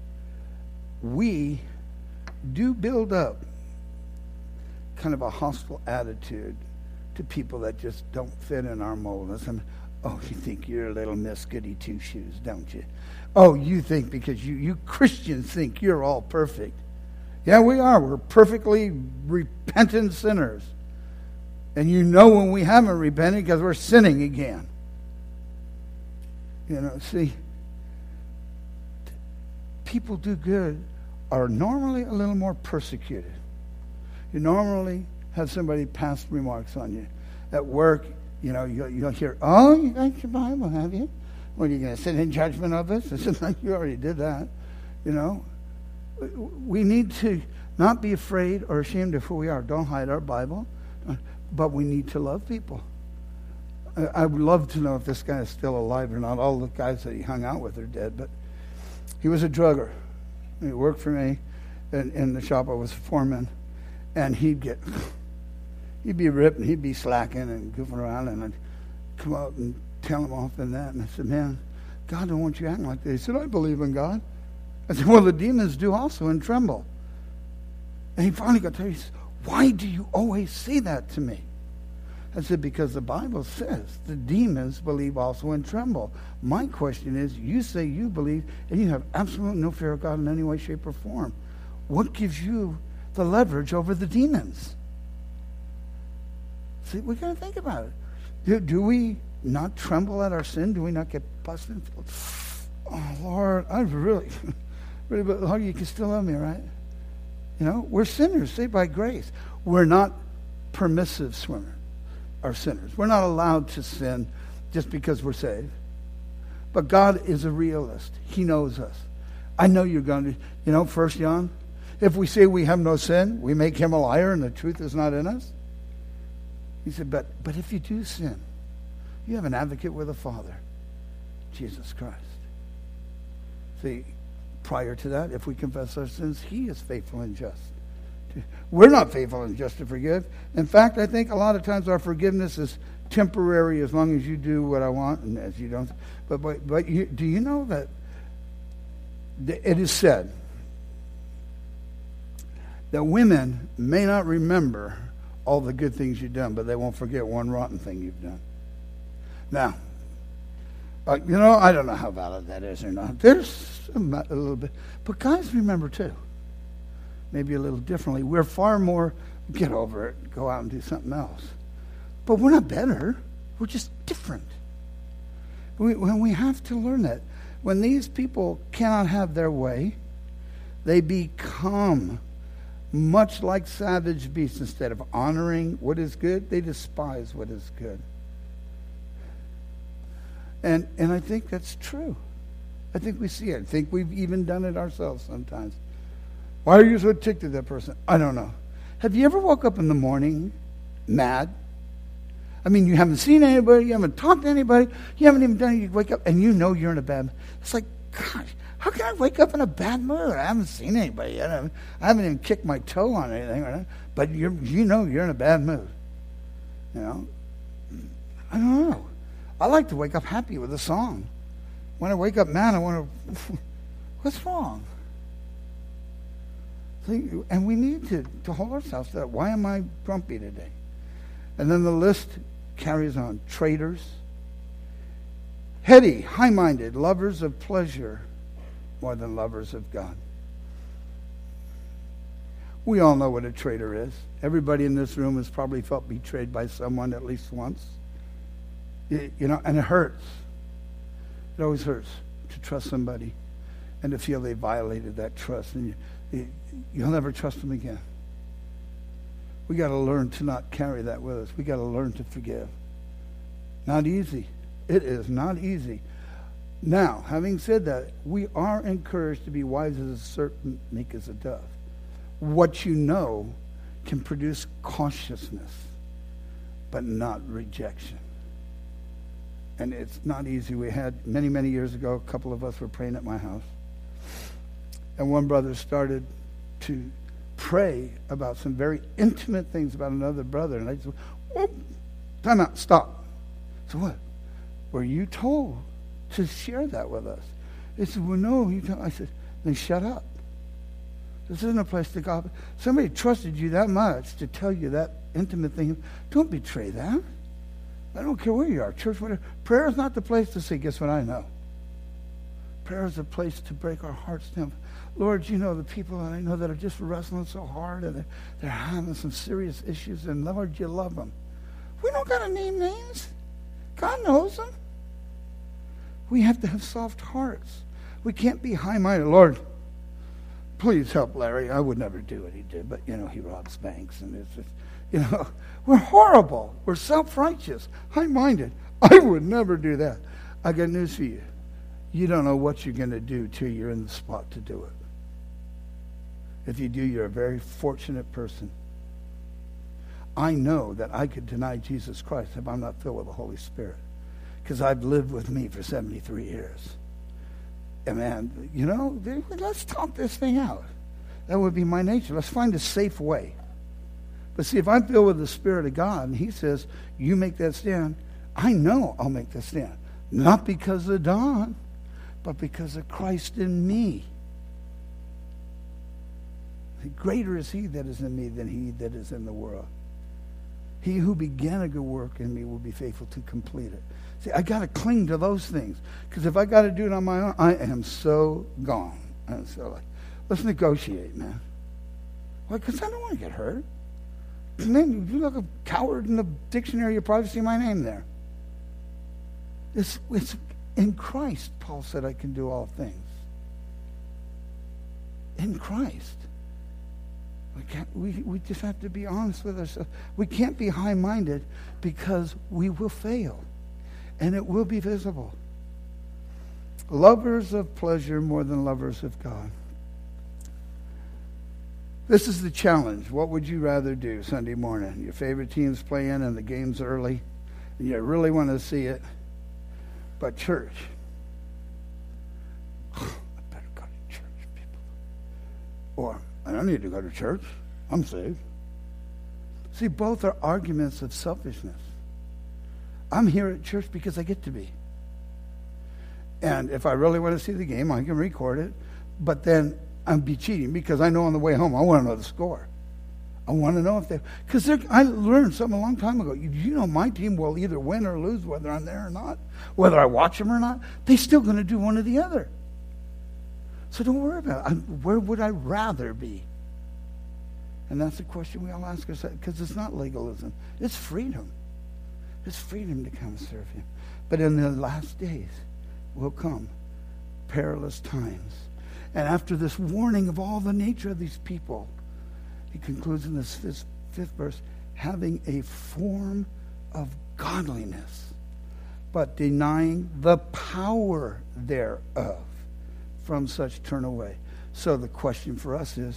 we do build up kind of a hostile attitude to people that just don't fit in our mold. And, oh, you think you're a little Miss Goody Two-Shoes, don't you? Oh, you think because you, you Christians think you're all perfect. Yeah, we are. We're perfectly repentant sinners. And you know when we haven't repented because we're sinning again. You know, see, people do good are normally a little more persecuted. You normally have somebody pass remarks on you. At work, you know, you'll, you'll hear, oh, you got your Bible, have you? What, are you going to sit in judgment of us? It's like, you already did that. You know, we need to not be afraid or ashamed of who we are. Don't hide our Bible. But we need to love people. I, I would love to know if this guy is still alive or not. All the guys that he hung out with are dead. But he was a drugger. He worked for me in, in the shop. I was a foreman. And he'd get, he'd be ripped and he'd be slacking and goofing around. And I'd come out and tell him off and that. And I said, man, God don't want you acting like that. He said, I believe in God. I said, well, the demons do also and tremble. And he finally got to me. He said, why do you always say that to me? I said, because the Bible says the demons believe also and tremble. My question is, you say you believe and you have absolutely no fear of God in any way, shape, or form. What gives you the leverage over the demons? See, we got to think about it. Do, do we not tremble at our sin? Do we not get busted? Oh, Lord, I really, really, but Lord, you can still love me, right? You know, we're sinners, saved by grace. We're not permissive swimmers, or sinners. We're not allowed to sin just because we're saved. But God is a realist. He knows us. I know you're going to, you know, First John, if we say we have no sin, we make him a liar and the truth is not in us. He said, but, but if you do sin, you have an advocate with the Father, Jesus Christ. See, prior to that, if we confess our sins, he is faithful and just. We're not faithful and just to forgive. In fact, I think a lot of times our forgiveness is temporary as long as you do what I want and as you don't. But, but, but you, do you know that it is said that women may not remember all the good things you've done, but they won't forget one rotten thing you've done. Now, uh, you know, I don't know how valid that is or not. There's a, a little bit. But guys remember too. Maybe a little differently. We're far more, get over it, go out and do something else. But we're not better. We're just different. We, when we have to learn that. When these people cannot have their way, they become much like savage beasts. Instead of honoring what is good, they despise what is good. And and I think that's true. I think we see it. I think we've even done it ourselves sometimes. Why are you so ticked at that person? I don't know. Have you ever woke up in the morning mad? I mean, you haven't seen anybody, you haven't talked to anybody, you haven't even done it, you wake up and you know you're in a bad mood. It's like, gosh, how can I wake up in a bad mood? I haven't seen anybody yet. I haven't, I haven't even kicked my toe on anything, right? But you're, you know you're in a bad mood. You know? I don't know. I like to wake up happy with a song. When I wake up mad, I want to, what's wrong? See, and we need to, to hold ourselves to that. Why am I grumpy today? And then the list carries on. Traitors, heady, high-minded, lovers of pleasure more than lovers of God. We all know what a traitor is. Everybody in this room has probably felt betrayed by someone at least once. You know, and it hurts. It always hurts to trust somebody and to feel they violated that trust. And you, you, you'll never trust them again. We got to learn to not carry that with us. We got to learn to forgive. Not easy. It is not easy. Now, having said that, we are encouraged to be wise as a serpent, meek as a dove. What you know can produce cautiousness, but not rejection. And it's not easy. We had, many, many years ago, a couple of us were praying at my house. And one brother started to pray about some very intimate things about another brother. And I said, whoa, time out, stop. So what? were you told to share that with us? He said, well, no. You don't. I said, then shut up. This isn't a place to go. Somebody trusted you that much to tell you that intimate thing. Don't betray them. I don't care where you are, church, whatever. Prayer is not the place to say, guess what I know? Prayer is a place to break our hearts down. Lord, you know the people that I know that are just wrestling so hard and they're, they're having some serious issues, and Lord, you love them. We don't got to name names. God knows them. We have to have soft hearts. We can't be high-minded. Lord, please help Larry. I would never do what he did, but, you know, he robs banks, and it's just, you know, we're horrible. We're self-righteous, high-minded. I would never do that. I got news for you. You don't know what you're going to do till you're in the spot to do it. If you do, you're a very fortunate person. I know that I could deny Jesus Christ if I'm not filled with the Holy Spirit, because I've lived with me for seventy-three years. And man, you know, let's talk this thing out. That would be my nature. Let's find a safe way. But see, if I'm filled with the Spirit of God, and he says, you make that stand, I know I'll make that stand. Not because of Don, but because of Christ in me. Greater is he that is in me than he that is in the world. He who began a good work in me will be faithful to complete it. See, I got to cling to those things, because if I got to do it on my own, I am so gone. And so, like, let's negotiate, man. Why? Because I don't want to get hurt. Man, if you look a coward in the dictionary, you'll probably see my name there. It's, it's in Christ, Paul said, I can do all things. In Christ. We, can't, we, we just have to be honest with ourselves. We can't be high-minded, because we will fail, and it will be visible. Lovers of pleasure more than lovers of God. This is the challenge. What would you rather do Sunday morning? Your favorite team's playing and the game's early, and you really want to see it, but church. I better go to church, people. Or, I don't need to go to church. I'm saved. See, both are arguments of selfishness. I'm here at church because I get to be. And if I really want to see the game, I can record it. But then I'd be cheating, because I know on the way home I want to know the score. I want to know if they... Because I learned something a long time ago. You, you know my team will either win or lose, whether I'm there or not. Whether I watch them or not. They're still going to do one or the other. So don't worry about it. I, where would I rather be? And that's the question we all ask ourselves, because it's not legalism. It's freedom. It's freedom to come serve him. But in the last days will come perilous times. And after this warning of all the nature of these people, he concludes in this fifth, fifth verse, having a form of godliness, but denying the power thereof. From such turn away. So the question for us is,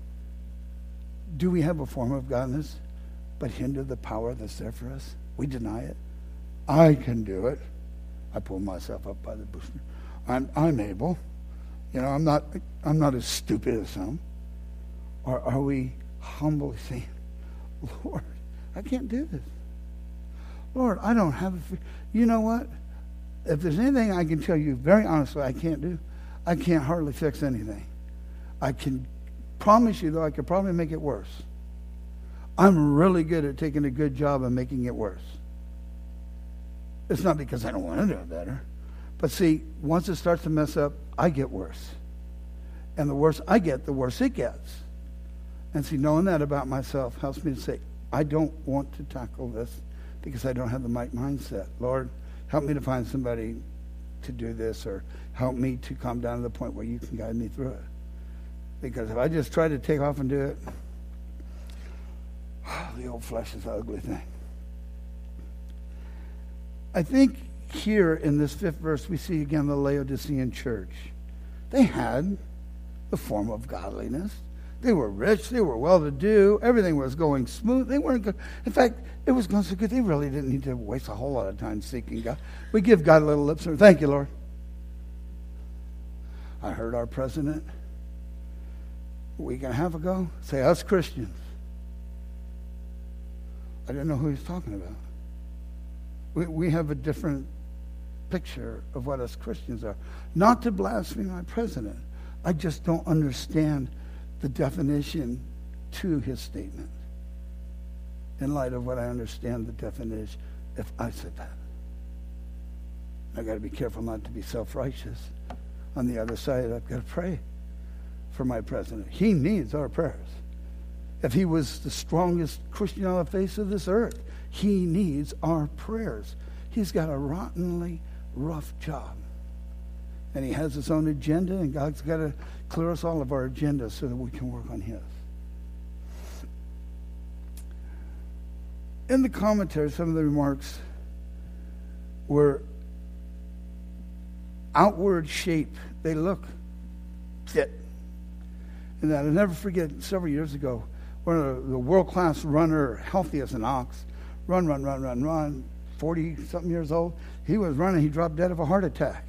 do we have a form of godliness but hinder the power that's there for us? We deny it. I can do it. I pull myself up by the bootstrap. I'm I'm able. You know, I'm not I'm not as stupid as some. Or are we humbly saying, Lord, I can't do this. Lord, I don't have a... You know what? If there's anything I can tell you very honestly I can't do, I can't hardly fix anything. I can promise you, though, I could probably make it worse. I'm really good at taking a good job and making it worse. It's not because I don't want to do it better. But see, once it starts to mess up, I get worse. And the worse I get, the worse it gets. And see, knowing that about myself helps me to say, I don't want to tackle this because I don't have the right mindset. Lord, help me to find somebody to do this, or help me to come down to the point where you can guide me through it. Because if I just try to take off and do it, the old flesh is an ugly thing. I think here in this fifth verse we see again the Laodicean church. They had the form of godliness. They were rich. They were well-to-do. Everything was going smooth. They weren't good. In fact, it was going so good they really didn't need to waste a whole lot of time seeking God. We give God a little lip service. Thank you, Lord. I heard our president a week and a half ago say, us Christians. I didn't know who he was talking about. We, we have a different picture of what us Christians are. Not to blaspheme my president. I just don't understand the definition to his statement in light of what I understand the definition if I said that. I got to be careful not to be self-righteous. On the other side, I've got to pray for my president. He needs our prayers. If he was the strongest Christian on the face of this earth, he needs our prayers. He's got a rottenly rough job. And he has his own agenda, and God's got to clear us all of our agendas so that we can work on his. In the commentary, some of the remarks were outward shape. They look fit. And that I'll never forget, several years ago, one of the world-class runner, healthy as an ox, run, run, run, run, run, forty-something years old. He was running. He dropped dead of a heart attack.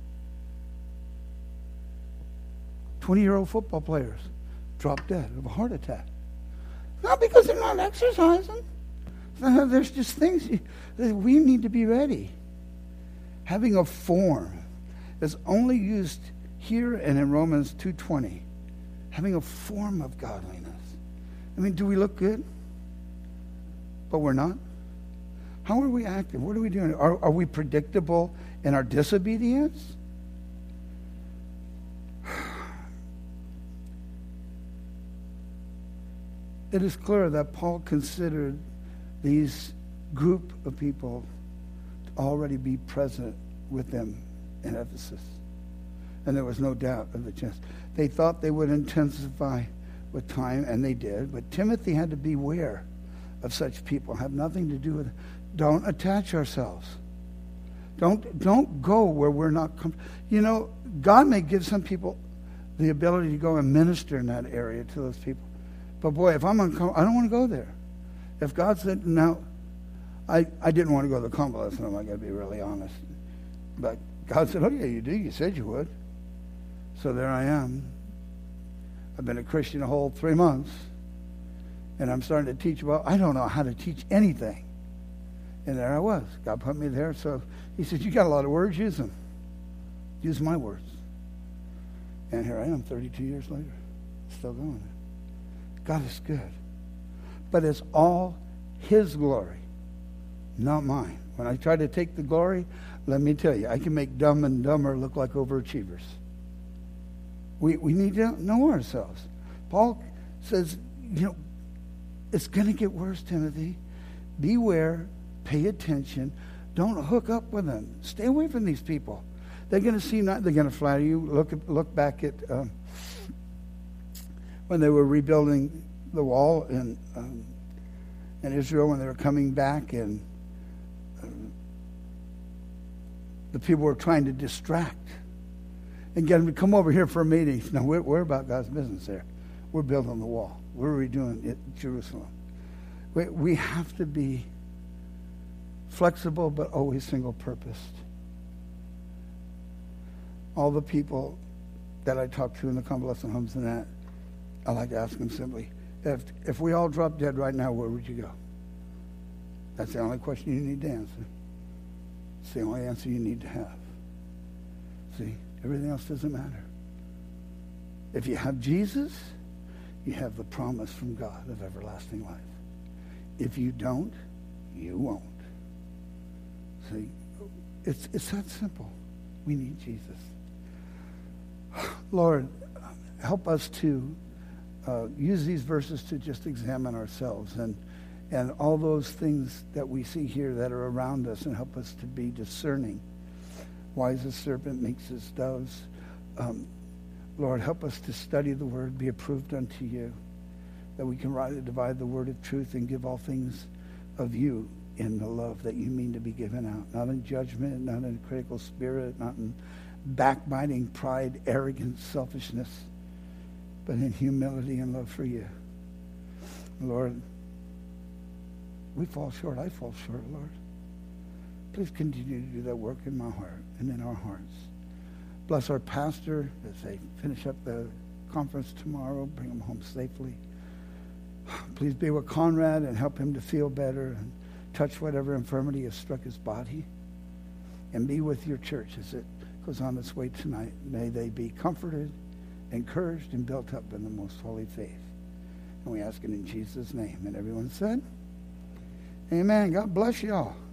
twenty-year-old football players drop dead of a heart attack. Not because they're not exercising. There's just things you, that we need to be ready. Having a form is only used here and in Romans two twenty. Having a form of godliness. I mean, do we look good? But we're not? How are we acting? What are we doing? Are, are we predictable in our disobedience? It is clear that Paul considered these group of people to already be present with them in Ephesus. And there was no doubt of the chance. They thought they would intensify with time, and they did. But Timothy had to beware of such people. Have nothing to do with it. Don't attach ourselves. Don't, don't go where we're not comfortable. You know, God may give some people the ability to go and minister in that area to those people. But boy, if I'm uncomfortable, I don't want to go there. If God said, no, I, I didn't want to go to the convalescent home, I got to be really honest. But God said, oh yeah, you do. You said you would. So there I am. I've been a Christian a whole three months. And I'm starting to teach. Well, I don't know how to teach anything. And there I was. God put me there. So he said, you got a lot of words, use them. Use my words. And here I am thirty-two years later. Still going. God is good. But it's all his glory, not mine. When I try to take the glory, let me tell you, I can make Dumb and Dumber look like overachievers. We we need to know ourselves. Paul says, you know, it's going to get worse, Timothy. Beware, pay attention. Don't hook up with them. Stay away from these people. They're going to seem not. They're going to flatter you. Look at, look back at um, when they were rebuilding the wall in um, in Israel, when they were coming back, and um, the people were trying to distract and get them to come over here for a meeting. No, we're, we're about God's business here. We're building the wall. We're redoing it in Jerusalem. We, we have to be flexible, but always single-purposed. All the people that I talk to in the convalescent homes and that, I like to ask them simply, if if we all dropped dead right now, where would you go? That's the only question you need to answer. It's the only answer you need to have. See, everything else doesn't matter. If you have Jesus, you have the promise from God of everlasting life. If you don't, you won't. See, it's it's that simple. We need Jesus. Lord, help us to uh, use these verses to just examine ourselves and and all those things that we see here that are around us, and help us to be discerning. Wise as serpent makes his doves. Um, Lord, help us to study the word, be approved unto you, that we can rightly divide the word of truth and give all things of you in the love that you mean to be given out. Not in judgment, not in a critical spirit, not in backbiting, pride, arrogance, selfishness, but in humility and love for you. Lord, we fall short. I fall short, Lord. Please continue to do that work in my heart and in our hearts. Bless our pastor as they finish up the conference tomorrow. Bring him home safely. Please be with Conrad and help him to feel better and touch whatever infirmity has struck his body. and be with your church as it goes on its way tonight. May they be comforted, encouraged, and built up in the most holy faith. And we ask it in Jesus' name. And everyone said, amen. God bless you all.